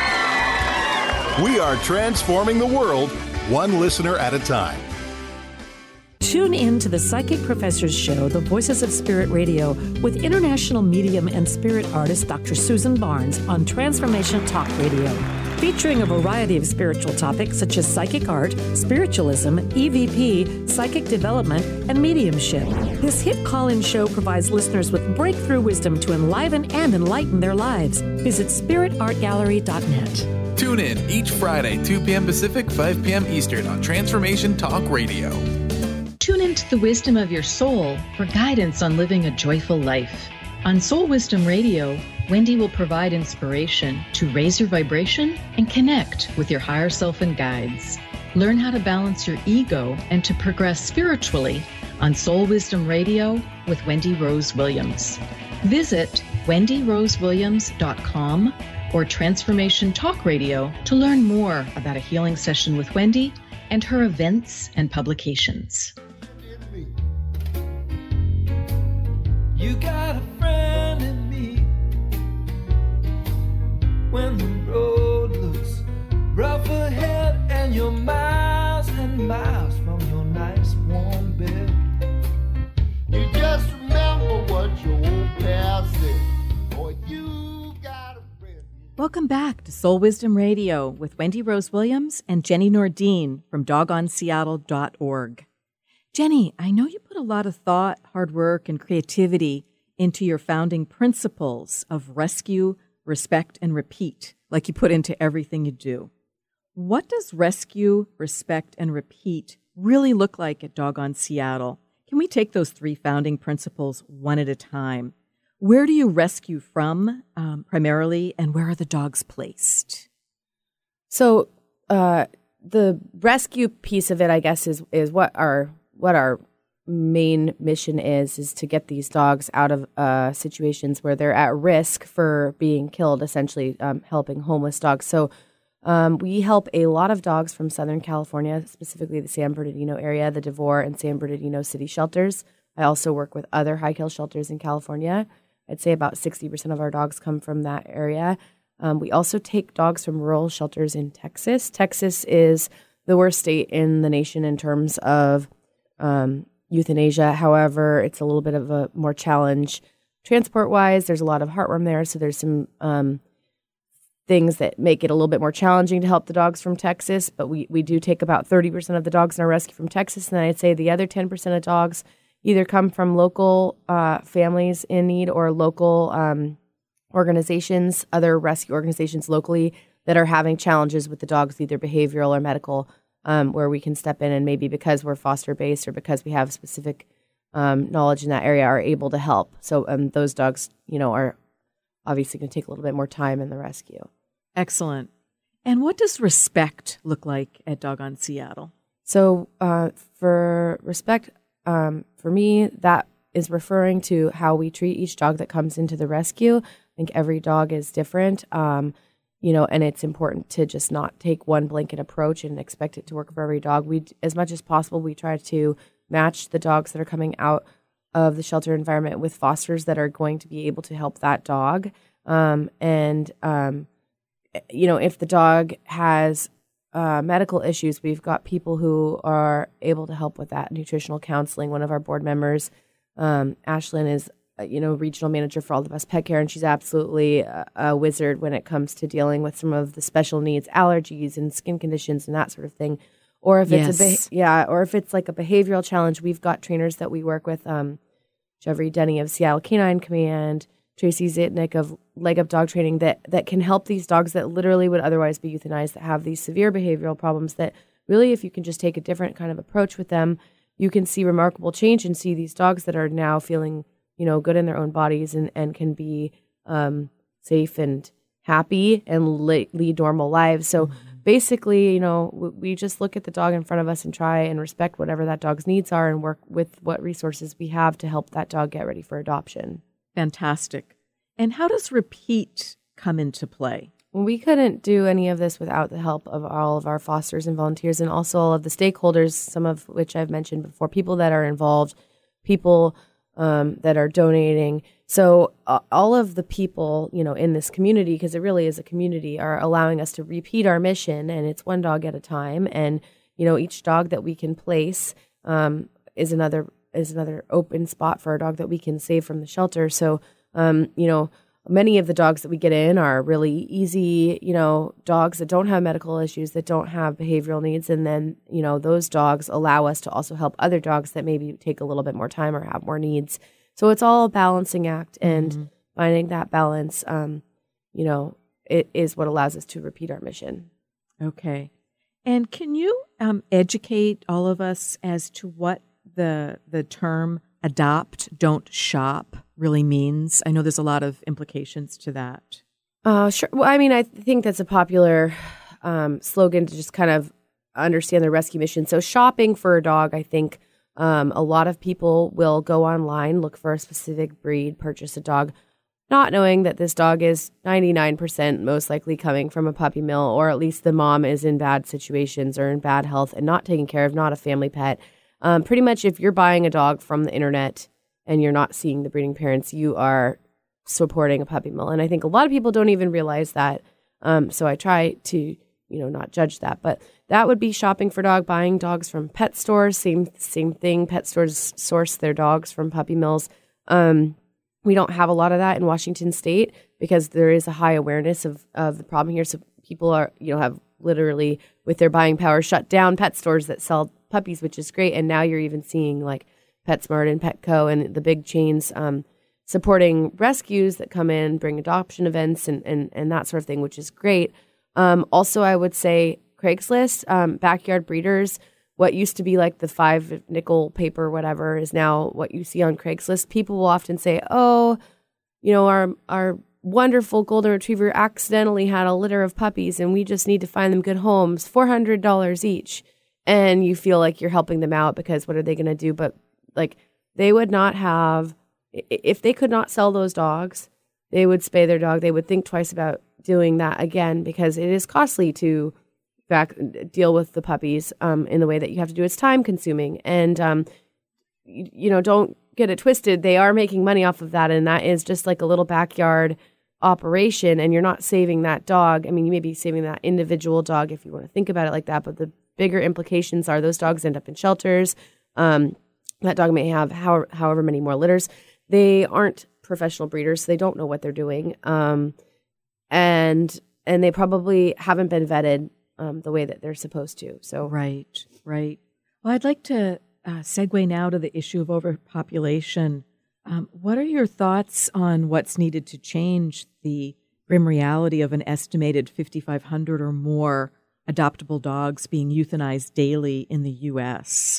Speaker 14: We are transforming the world, one listener at a time.
Speaker 16: Tune in to the Psychic Professors Show, The Voices of Spirit Radio, with international medium and spirit artist Doctor Susan Barnes on Transformation Talk Radio, featuring a variety of spiritual topics such as psychic art, spiritualism, E V P, psychic development, and mediumship. This hit call-in show provides listeners with breakthrough wisdom to enliven and enlighten their lives. Visit spirit art gallery dot net.
Speaker 17: Tune in each Friday, two p.m. Pacific, five p.m. Eastern on Transformation Talk Radio.
Speaker 2: Tune into the wisdom of your soul for guidance on living a joyful life. On Soul Wisdom Radio, Wendy will provide inspiration to raise your vibration and connect with your higher self and guides. Learn how to balance your ego and to progress spiritually on Soul Wisdom Radio with Wendy Rose Williams. Visit wendy rose williams dot com or Transformation Talk Radio to learn more about a healing session with Wendy and her events and publications.
Speaker 11: You got a friend in me. When the road looks rough ahead and you're miles and miles from your nice warm bed,
Speaker 18: you just remember what your old past said. Boy, you got a friend.
Speaker 3: Welcome back to Soul Wisdom Radio with Wendy Rose Williams and Jenny Nordine from doggone seattle dot org. Jenny, I know you put a lot of thought, hard work, and creativity into your founding principles of rescue, respect, and repeat, like you put into everything you do. What does rescue, respect, and repeat really look like at Doggone Seattle? Can we take those three founding principles one at a time? Where do you rescue from um, primarily, and where are the dogs placed?
Speaker 4: So uh, the rescue piece of it, I guess, is is what our what our main mission is, is to get these dogs out of uh, situations where they're at risk for being killed, essentially um, helping homeless dogs. So um, we help a lot of dogs from Southern California, specifically the San Bernardino area, the Devore and San Bernardino city shelters. I also work with other high kill shelters in California. I'd say about sixty percent of our dogs come from that area. Um, we also take dogs from rural shelters in Texas. Texas is the worst state in the nation in terms of um, euthanasia. However, it's a little bit of a more challenge transport-wise. There's a lot of heartworm there, so there's some um, things that make it a little bit more challenging to help the dogs from Texas. But we, we do take about thirty percent of the dogs in our rescue from Texas, and I'd say the other ten percent of dogs either come from local uh, families in need or local um, organizations, other rescue organizations locally that are having challenges with the dogs, either behavioral or medical, um, where we can step in and maybe because we're foster-based or because we have specific um, knowledge in that area are able to help. So um, those dogs, you know, are obviously going to take a little bit more time in the rescue.
Speaker 3: Excellent. And what does respect look like at Doggone Seattle?
Speaker 4: So uh, for respect, um, for me, that is referring to how we treat each dog that comes into the rescue. I think every dog is different, um, you know, and it's important to just not take one blanket approach and expect it to work for every dog. We, as much as possible, we try to match the dogs that are coming out of the shelter environment with fosters that are going to be able to help that dog. Um, and, um, you know, if the dog has uh, medical issues, we've got people who are able to help with that. Nutritional counseling. One of our board members, um, Ashlyn, is uh, you know regional manager for All the Best Pet Care, and she's absolutely a, a wizard when it comes to dealing with some of the special needs, allergies, and skin conditions, and that sort of thing. Or if it's
Speaker 3: Yes.
Speaker 4: a be- yeah, or if it's like a behavioral challenge, we've got trainers that we work with. Um, Jeffrey Denny of Seattle Canine Command, Tracy Zitnick of Leg Up Dog Training, that that can help these dogs that literally would otherwise be euthanized, that have these severe behavioral problems, that really, if you can just take a different kind of approach with them, you can see remarkable change and see these dogs that are now feeling, you know, good in their own bodies and, and can be um, safe and happy and le- lead normal lives. So basically, you know, w- we just look at the dog in front of us and try and respect whatever that dog's needs are and work with what resources we have to help that dog get ready for adoption.
Speaker 3: Fantastic. And how does repeat come into play?
Speaker 4: Well, we couldn't do any of this without the help of all of our fosters and volunteers, and also all of the stakeholders, some of which I've mentioned before, people that are involved, people um, that are donating. So uh, all of the people, you know, in this community, because it really is a community, are allowing us to repeat our mission, and it's one dog at a time. And, you know, each dog that we can place um, is another is another open spot for a dog that we can save from the shelter. So, um, you know, many of the dogs that we get in are really easy, you know, dogs that don't have medical issues, that don't have behavioral needs. And then, you know, those dogs allow us to also help other dogs that maybe take a little bit more time or have more needs. So it's all a balancing act, and mm-hmm. finding that balance, um, you know, it is what allows us to repeat our mission.
Speaker 3: Okay. And can you um, educate all of us as to what the the term adopt, don't shop really means? I know there's a lot of implications to that.
Speaker 4: Uh, sure. Well, I mean, I think that's a popular um, slogan to just kind of understand the rescue mission. So shopping for a dog, I think um, a lot of people will go online, look for a specific breed, purchase a dog, not knowing that this dog is ninety-nine percent most likely coming from a puppy mill, or at least the mom is in bad situations or in bad health and not taken care of, not a family pet. Um, pretty much if you're buying a dog from the internet and you're not seeing the breeding parents, you are supporting a puppy mill. And I think a lot of people don't even realize that. Um, so I try to, you know, not judge that. But that would be shopping for dog, buying dogs from pet stores. Same same thing. Pet stores source their dogs from puppy mills. Um, we don't have a lot of that in Washington State because there is a high awareness of, of the problem here. So people are, you know, have literally, with their buying power, shut down pet stores that sell puppies, which is great. And now you're even seeing like PetSmart and Petco and the big chains um, supporting rescues that come in, bring adoption events and, and, and that sort of thing, which is great. Um, also, I would say Craigslist, um, backyard breeders, what used to be like the five nickel paper, whatever, is now what you see on Craigslist. People will often say, oh, you know, our our wonderful golden retriever accidentally had a litter of puppies and we just need to find them good homes, four hundred dollars each. And you feel like you're helping them out because what are they going to do? But like they would not have, if they could not sell those dogs, they would spay their dog. They would think twice about doing that again because it is costly to back deal with the puppies um, in the way that you have to do. It's time consuming. And, um, you, you know, don't get it twisted. They are making money off of that. And that is just like a little backyard operation. And you're not saving that dog. I mean, you may be saving that individual dog if you want to think about it like that. But the bigger implications are those dogs end up in shelters. Um, that dog may have how, however many more litters. They aren't professional breeders, so they don't know what they're doing. Um, and and they probably haven't been vetted um, the way that they're supposed to. So
Speaker 3: Right, right. Well, I'd like to uh, segue now to the issue of overpopulation. Um, what are your thoughts on what's needed to change the grim reality of an estimated fifty-five hundred or more adoptable dogs being euthanized daily in the U S?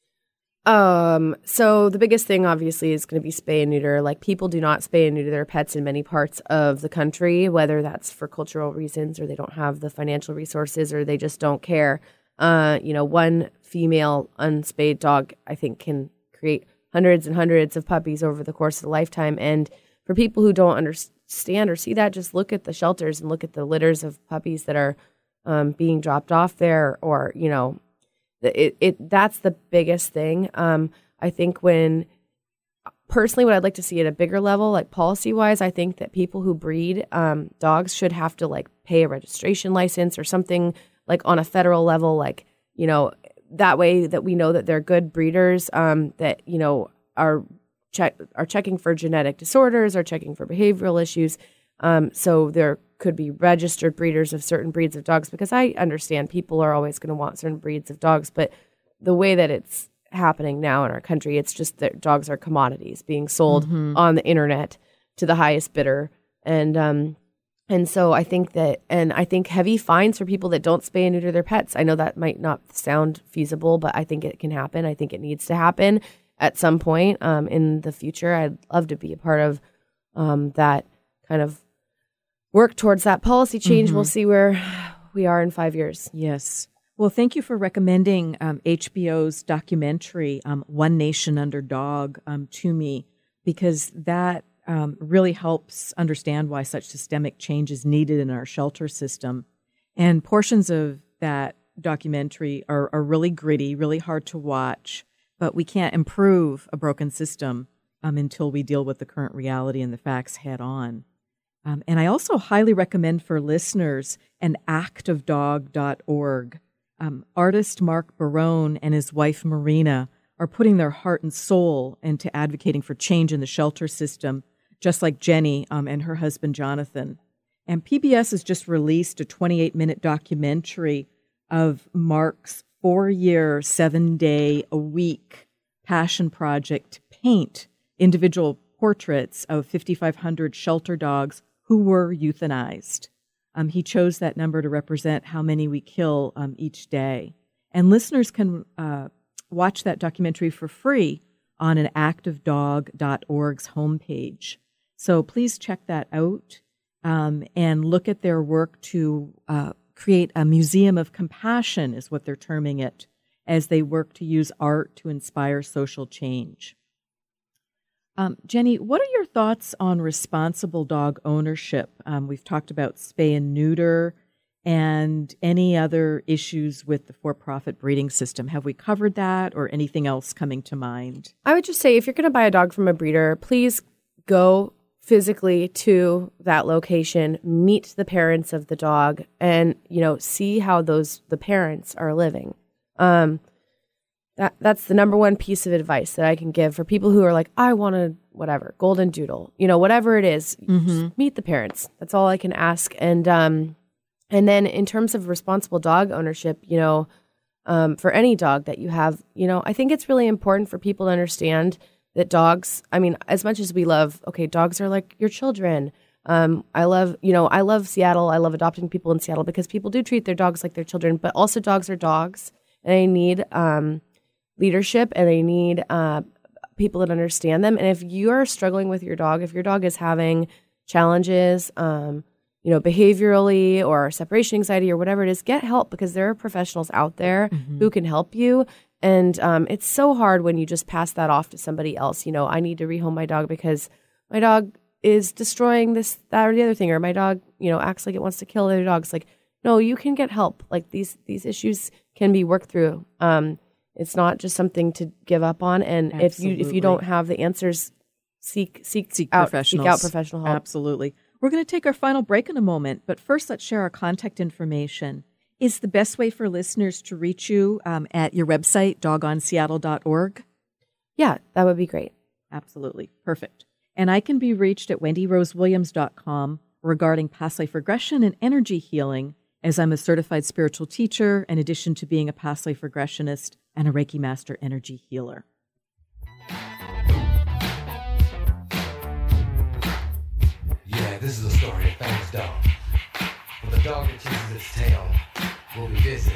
Speaker 4: Um, so the biggest thing obviously is going to be spay and neuter. Like people do not spay and neuter their pets in many parts of the country, whether that's for cultural reasons or they don't have the financial resources or they just don't care. Uh, you know, one female unspayed dog, I think, can create hundreds and hundreds of puppies over the course of a lifetime. And for people who don't understand or see that, just look at the shelters and look at the litters of puppies that are um, being dropped off there, or, you know, It, it that's the biggest thing. Um, I think when, personally, what I'd like to see at a bigger level, like policy-wise, I think that people who breed um, dogs should have to like pay a registration license or something like on a federal level, like, you know, that way that we know that they're good breeders, um, that, you know, are check are checking for genetic disorders, are checking for behavioral issues. Um, so there could be registered breeders of certain breeds of dogs, because I understand people are always going to want certain breeds of dogs, but the way that it's happening now in our country, it's just that dogs are commodities being sold mm-hmm. on the internet to the highest bidder. And um, and so I think that, and I think heavy fines for people that don't spay and neuter their pets. I know that might not sound feasible, but I think it can happen. I think it needs to happen at some point um, in the future. I'd love to be a part of um, that kind of work towards that policy change. Mm-hmm. We'll see where we are in five years.
Speaker 3: Yes. Well, thank you for recommending um, H B O's documentary, um, One Nation Under Dog, um, to me, because that um, really helps understand why such systemic change is needed in our shelter system. And portions of that documentary are, are really gritty, really hard to watch, but we can't improve a broken system um, until we deal with the current reality and the facts head on. Um, and I also highly recommend for listeners an act of dog dot org. Um, artist Mark Barone and his wife Marina are putting their heart and soul into advocating for change in the shelter system, just like Jenny um, and her husband Jonathan. And P B S has just released a twenty-eight minute documentary of Mark's four-year, seven-day-a-week passion project to paint individual portraits of fifty-five hundred shelter dogs who were euthanized. Um, he chose that number to represent how many we kill um, each day. And listeners can uh, watch that documentary for free on an act of dog dot org's homepage. So please check that out um, and look at their work to uh, create a museum of compassion, is what they're terming it, as they work to use art to inspire social change. Um, Jenny, what are your thoughts on responsible dog ownership? Um, we've talked about spay and neuter and any other issues with the for-profit breeding system. Have we covered that, or anything else coming to mind?
Speaker 4: I would just say, if you're going to buy a dog from a breeder, please go physically to that location, meet the parents of the dog, and, you know, see how those the parents are living. Um, That that's the number one piece of advice that I can give for people who are like, I want a whatever, golden doodle, you know, whatever it is, mm-hmm. just meet the parents. That's all I can ask. And um, and then in terms of responsible dog ownership, you know, um, for any dog that you have, you know, I think it's really important for people to understand that dogs, I mean, as much as we love, okay, dogs are like your children. Um, I love, you know, I love Seattle. I love adopting people in Seattle because people do treat their dogs like their children, but also dogs are dogs, and they need um, leadership, and they need uh, people that understand them. And if you're struggling with your dog, if your dog is having challenges, um, you know, behaviorally or separation anxiety or whatever it is, get help, because there are professionals out there mm-hmm. who can help you. And um, it's so hard when you just pass that off to somebody else. You know, I need to rehome my dog because my dog is destroying this, that, or the other thing, or my dog, you know, acts like it wants to kill other dogs. Like, no, you can get help. Like these these issues can be worked through. Um, it's not just something to give up on. And Absolutely. if you if you don't have the answers, seek seek
Speaker 3: seek
Speaker 4: out
Speaker 3: professionals.
Speaker 4: seek out professional help.
Speaker 3: Absolutely. We're going to take our final break in a moment, but first let's share our contact information. Is the best way for listeners to reach you um, at your website, doggone seattle dot org?
Speaker 4: Yeah, that would be great.
Speaker 3: Absolutely. Perfect. And I can be reached at wendy rose williams dot com regarding past life regression and energy healing, as I'm a certified spiritual teacher, in addition to being a past life regressionist and a Reiki Master energy healer.
Speaker 15: Yeah, this is a story of famous dog. For the dog that chases its tail will be busy.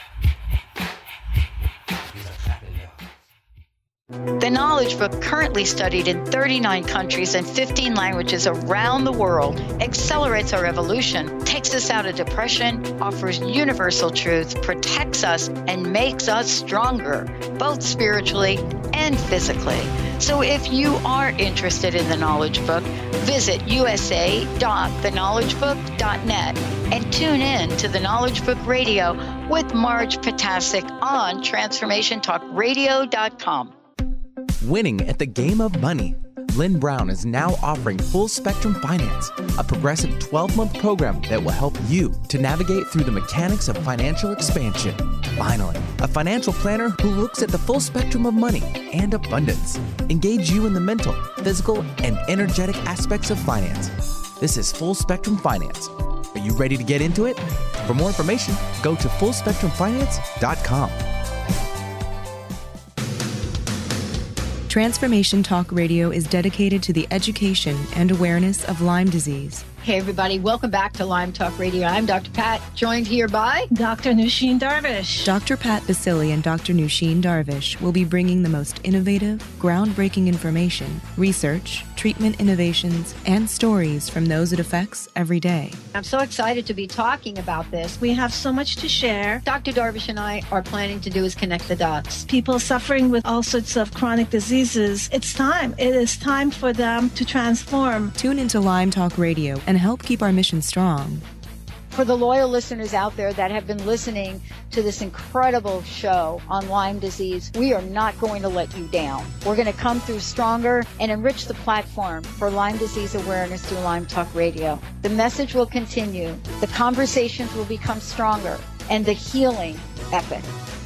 Speaker 15: He's a clapping dog.
Speaker 19: The Knowledge Book, currently studied in thirty-nine countries and fifteen languages around the world, accelerates our evolution, takes us out of depression, offers universal truth, protects us, and makes us stronger, both spiritually and physically. So if you are interested in the Knowledge Book, visit u s a dot the knowledge book dot net and tune in to the Knowledge Book Radio with Marge Potasic on transformation talk radio dot com.
Speaker 20: Winning at the game of money. Lynn Brown is now offering Full Spectrum Finance, a progressive twelve-month program that will help you to navigate through the mechanics of financial expansion. Finally, a financial planner who looks at the full spectrum of money and abundance. Engage you in the mental, physical, and energetic aspects of finance. This is Full Spectrum Finance. Are you ready to get into it? For more information, go to full spectrum finance dot com.
Speaker 21: Transformation Talk Radio is dedicated to the education and awareness of Lyme disease.
Speaker 22: Hey, everybody. Welcome back to Lyme Talk Radio. I'm Doctor Pat, joined here by
Speaker 21: Doctor Nusheen Darvish. Doctor Pat Basili and Doctor Nusheen Darvish will be bringing the most innovative, groundbreaking information, research, treatment innovations, and stories from those it affects every day.
Speaker 22: I'm so excited to be talking about this.
Speaker 23: We have so much to share.
Speaker 22: Doctor Darvish and I are planning to do is connect the dots.
Speaker 23: People suffering with all sorts of chronic diseases, it's time. It is time for them to transform.
Speaker 21: Tune into Lyme Talk Radio and help keep our mission strong.
Speaker 22: For the loyal listeners out there that have been listening to this incredible show on Lyme disease, we are not going to let you down. We're going to come through stronger and enrich the platform for Lyme disease awareness through Lyme Talk Radio. The message will continue, the conversations will become stronger, and the healing epic.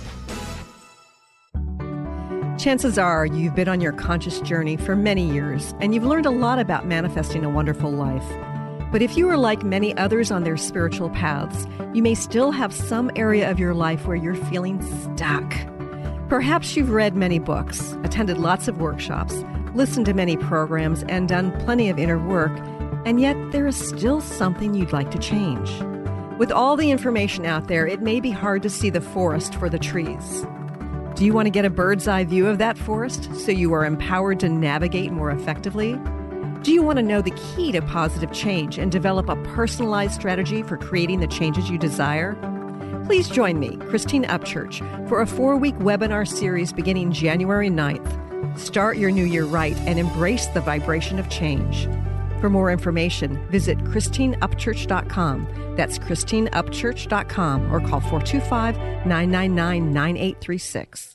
Speaker 24: Chances are you've been on your conscious journey for many years, and you've learned a lot about manifesting a wonderful life. But if you are like many others on their spiritual paths, you may still have some area of your life where you're feeling stuck. Perhaps you've read many books, attended lots of workshops, listened to many programs, and done plenty of inner work, and yet there is still something you'd like to change. With all the information out there, it may be hard to see the forest for the trees. Do you want to get a bird's eye view of that forest so you are empowered to navigate more effectively? Do you want to know the key to positive change and develop a personalized strategy for creating the changes you desire? Please join me, Christine Upchurch, for a four-week webinar series beginning January ninth. Start your new year right and embrace the vibration of change. For more information, visit christine upchurch dot com. That's christine upchurch dot com or call four two five, nine nine nine, nine eight three six.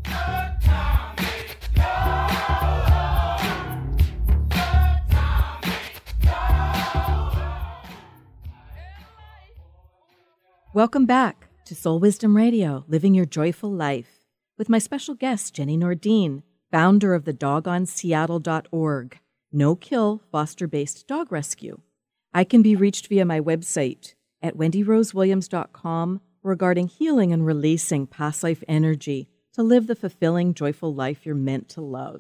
Speaker 3: Welcome back to Soul Wisdom Radio, Living Your Joyful Life, with my special guest, Jenny Nordin, founder of the dog on seattle dot org, no-kill, foster-based dog rescue. I can be reached via my website at wendy rose williams dot com regarding healing and releasing past life energy to live the fulfilling, joyful life you're meant to love.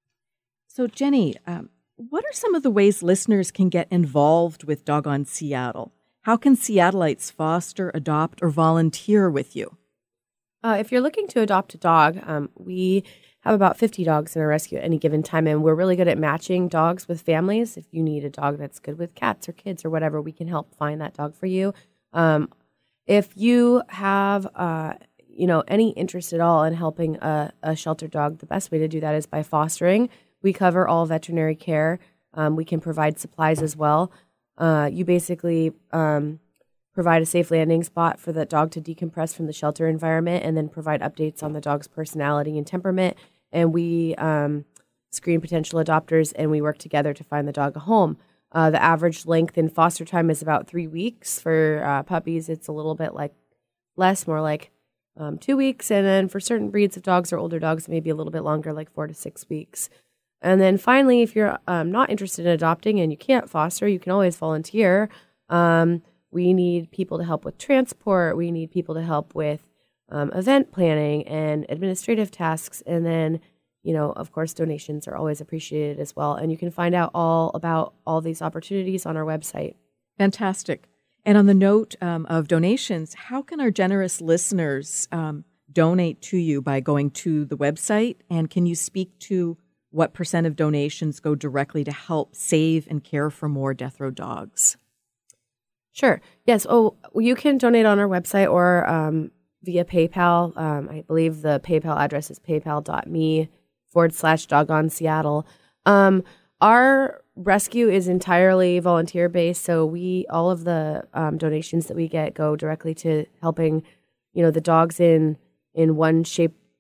Speaker 3: So, Jenny, um, what are some of the ways listeners can get involved with Dog on Seattle? How can Seattleites foster, adopt, or volunteer with you?
Speaker 4: Uh, if you're looking to adopt a dog, um, we have about fifty dogs in our rescue at any given time, and we're really good at matching dogs with families. If you need a dog that's good with cats or kids or whatever, we can help find that dog for you. Um, if you have, uh, you know, any interest at all in helping a, a shelter dog, the best way to do that is by fostering. We cover all veterinary care. Um, we can provide supplies as well. Uh, you basically um, provide a safe landing spot for the dog to decompress from the shelter environment and then provide updates on the dog's personality and temperament. And we um, screen potential adopters, and we work together to find the dog a home. Uh, the average length in foster time is about three weeks. For uh, puppies, it's a little bit like less, more like um, two weeks. And then for certain breeds of dogs or older dogs, it may be a little bit longer, like four to six weeks. And then finally, if you're um, not interested in adopting and you can't foster, you can always volunteer. Um, we need people to help with transport. We need people to help with um, event planning and administrative tasks. And then, you know, of course, donations are always appreciated as well. And you can find out all about all these opportunities on our website.
Speaker 3: Fantastic. And on the note um, of donations, how can our generous listeners um, donate to you by going to the website? And can you speak to what percent of donations go directly to help save and care for more death row dogs?
Speaker 4: Sure. Yes. Oh, you can donate on our website or um, via PayPal. Um, I believe the PayPal address is paypal.me forward slash doggone Seattle. Um, our rescue is entirely volunteer based. So we, all of the um, donations that we get go directly to helping, you know, the dogs in, in one shape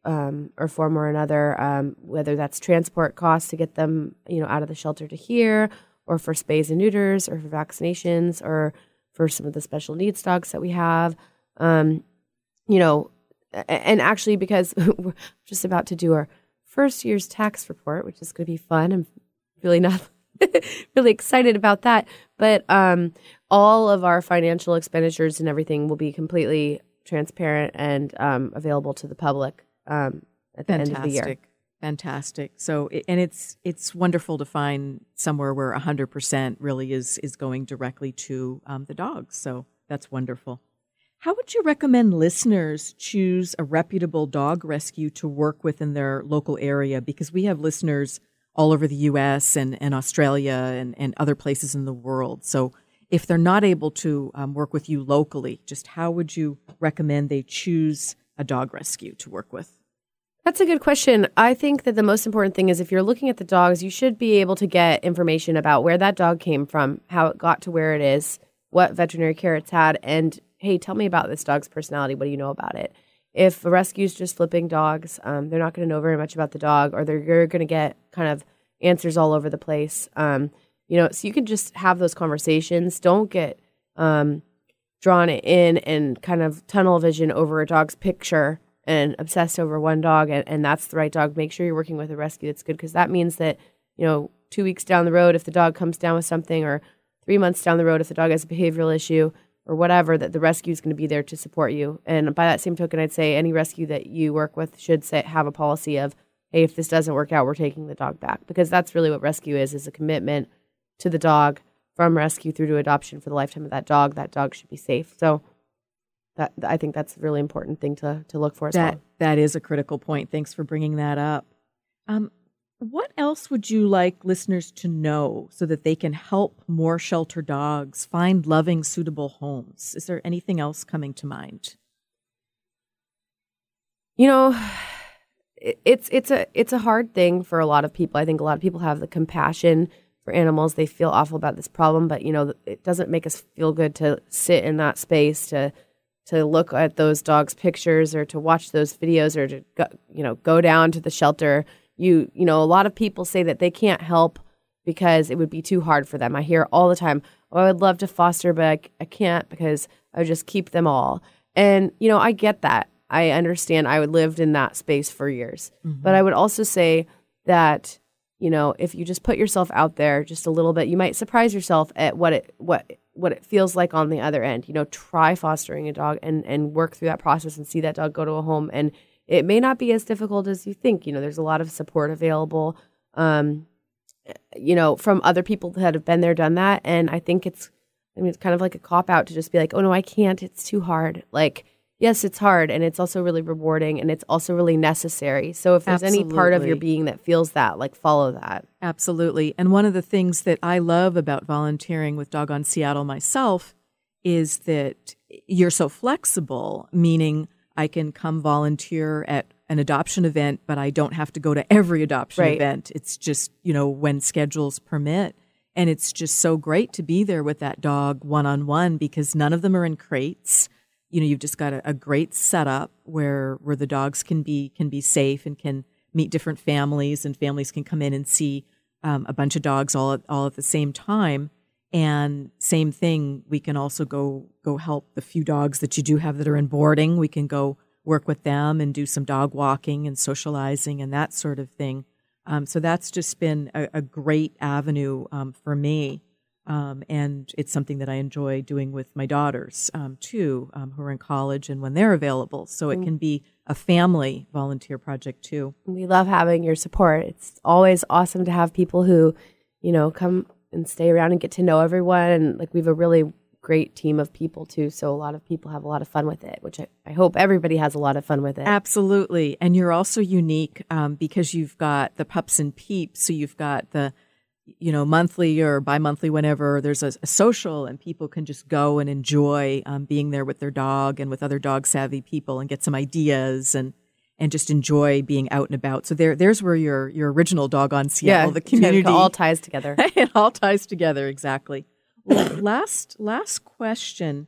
Speaker 4: um, or form or another, um, whether that's transport costs to get them, you know, out of the shelter to here, or for spays and neuters, or for vaccinations, or for some of the special needs dogs that we have. Um, you know, and actually because we're just about to do our first year's tax report, which is going to be fun. I'm really not really excited about that. But um, all of our financial expenditures and everything will be completely transparent and um, available to the public um, at the
Speaker 3: Fantastic.
Speaker 4: end of the year.
Speaker 3: Fantastic. So, and it's it's wonderful to find somewhere where one hundred percent really is is going directly to um, the dogs. So that's wonderful. How would you recommend listeners choose a reputable dog rescue to work with in their local area? Because we have listeners all over the U S and, and Australia and, and other places in the world. So if they're not able to um, work with you locally, just how would you recommend they choose a dog rescue to work with?
Speaker 4: That's a good question. I think that the most important thing is if you're looking at the dogs, you should be able to get information about where that dog came from, how it got to where it is, what veterinary care it's had, and, hey, tell me about this dog's personality. What do you know about it? If a rescue is just flipping dogs, um, they're not going to know very much about the dog, or they're going to get kind of answers all over the place. Um, you know, so you can just have those conversations. Don't get um, drawn in and kind of tunnel vision over a dog's picture and obsessed over one dog, and, and that's the right dog. Make sure you're working with a rescue that's good, because that means that, you know, two weeks down the road, if the dog comes down with something, or three months down the road, if the dog has a behavioral issue or whatever, that the rescue is going to be there to support you. And by that same token, I'd say any rescue that you work with should say, have a policy of, hey, if this doesn't work out, we're taking the dog back, because that's really what rescue is, is a commitment to the dog from rescue through to adoption for the lifetime of that dog. That dog should be safe. So That I think that's a really important thing to to look for as
Speaker 3: that,
Speaker 4: well.
Speaker 3: That is a critical point. Thanks for bringing that up. Um, what else would you like listeners to know so that they can help more shelter dogs find loving, suitable homes? Is there anything else coming to mind?
Speaker 4: You know, it, it's it's a it's a hard thing for a lot of people. I think a lot of people have the compassion for animals. They feel awful about this problem, but, you know, it doesn't make us feel good to sit in that space to to look at those dogs' pictures, or to watch those videos, or to go, you know, go down to the shelter. You you know, a lot of people say that they can't help because it would be too hard for them. I hear all the time, oh, I would love to foster, but I, I can't because I would just keep them all. And, you know, I get that. I understand. I lived in that space for years. Mm-hmm. But I would also say that, you know, if you just put yourself out there just a little bit, you might surprise yourself at what it what what it feels like on the other end. You know, try fostering a dog and, and work through that process and see that dog go to a home. And it may not be as difficult as you think. You know, there's a lot of support available, um, you know, from other people that have been there, done that. And I think it's, I mean, it's kind of like a cop out to just be like, oh, no, I can't. It's too hard. Like, yes, it's hard, and it's also really rewarding, and it's also really necessary. So if there's
Speaker 3: Absolutely.
Speaker 4: any part of your being that feels that, like, follow that.
Speaker 3: Absolutely. And one of the things that I love about volunteering with Doggone Seattle myself is that you're so flexible, meaning I can come volunteer at an adoption event, but I don't have to go to every adoption
Speaker 4: Right.
Speaker 3: event. It's just, you know, when schedules permit. And it's just so great to be there with that dog one-on-one, because none of them are in crates. You know, you've just got a, a great setup where where the dogs can be can be safe and can meet different families, and families can come in and see um, a bunch of dogs all at, all at the same time. And same thing, we can also go go help the few dogs that you do have that are in boarding. We can go work with them and do some dog walking and socializing and that sort of thing. Um, so that's just been a, a great avenue um, for me. Um, and it's something that I enjoy doing with my daughters, um, too, um, who are in college and when they're available. So it can be a family volunteer project, too.
Speaker 4: We love having your support. It's always awesome to have people who, you know, come and stay around and get to know everyone. And, like, we have a really great team of people, too. So a lot of people have a lot of fun with it, which I, I hope everybody has a lot of fun with it.
Speaker 3: Absolutely. And you're also unique um, because you've got the pups and peeps. So you've got the you know, monthly or bi-monthly, whenever there's a, a social, and people can just go and enjoy um, being there with their dog and with other dog savvy people and get some ideas and and just enjoy being out and about. So there, there's where your your original Doggone Seattle,
Speaker 4: Yeah,
Speaker 3: the community,
Speaker 4: it all ties together.
Speaker 3: It all ties together, exactly. Well, last last question: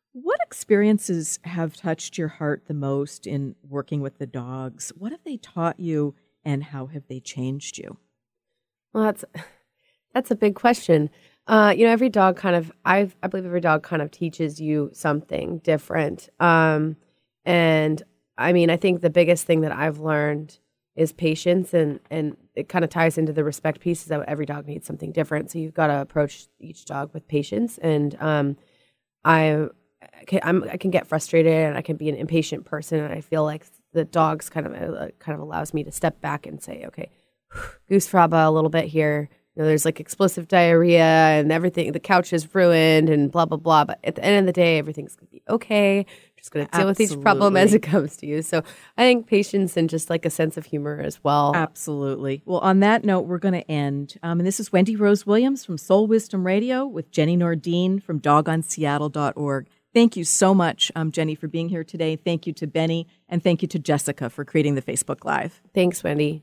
Speaker 3: What experiences have touched your heart the most in working with the dogs? What have they taught you, and how have they changed you?
Speaker 4: Well, that's that's a big question. Uh, you know, every dog kind of, I I believe every dog kind of teaches you something different. Um, and I mean, I think the biggest thing that I've learned is patience, and, and it kind of ties into the respect piece, is that every dog needs something different. So you've got to approach each dog with patience. And um, I, can, I'm, I can get frustrated, and I can be an impatient person. And I feel like the dogs kind of uh, kind of allows me to step back and say, okay, goose fraba a little bit here. You know, there's like explosive diarrhea and everything. The couch is ruined and blah, blah, blah. But at the end of the day, everything's going to be okay. I'm just going to deal Absolutely. with each problem as it comes to you. So I think patience and just like a sense of humor as well.
Speaker 3: Absolutely. Well, on that note, we're going to end. Um, and this is Wendy Rose Williams from Soul Wisdom Radio with Jenny Nordin from dog on seattle dot org. Thank you so much, um, Jenny, for being here today. Thank you to Benny, and thank you to Jessica for creating the Facebook Live.
Speaker 4: Thanks, Wendy.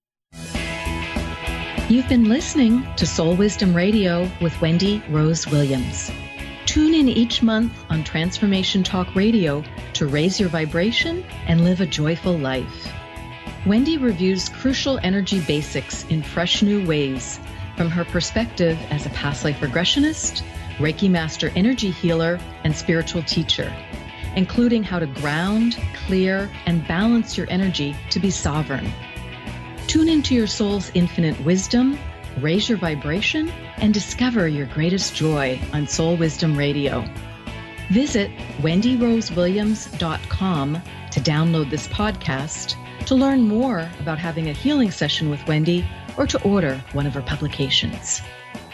Speaker 2: You've been listening to Soul Wisdom Radio with Wendy Rose Williams. Tune in each month on Transformation Talk Radio to raise your vibration and live a joyful life. Wendy reviews crucial energy basics in fresh new ways from her perspective as a past life regressionist, Reiki Master energy healer, and spiritual teacher, including how to ground, clear, and balance your energy to be sovereign. Tune into your soul's infinite wisdom, raise your vibration, and discover your greatest joy on Soul Wisdom Radio. Visit wendy rose williams dot com to download this podcast, to learn more about having a healing session with Wendy, or to order one of her publications.